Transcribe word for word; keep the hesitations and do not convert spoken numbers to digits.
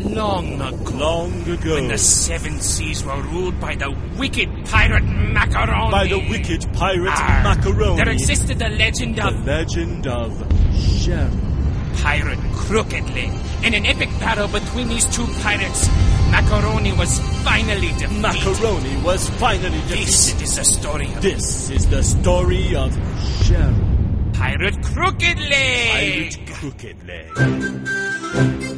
long ago. Long ago. When the seven seas were ruled by the wicked pirate Macaroni. By the wicked pirate Arr, Macaroni. There existed the legend The of... legend of Cheryl. Pirate Crooked Leg. In an epic battle between these two pirates, Macaroni was finally defeated. Macaroni was finally defeated. This is the story of... This is the story of Cheryl. Pirate Crooked Leg. Pirate Crooked Leg.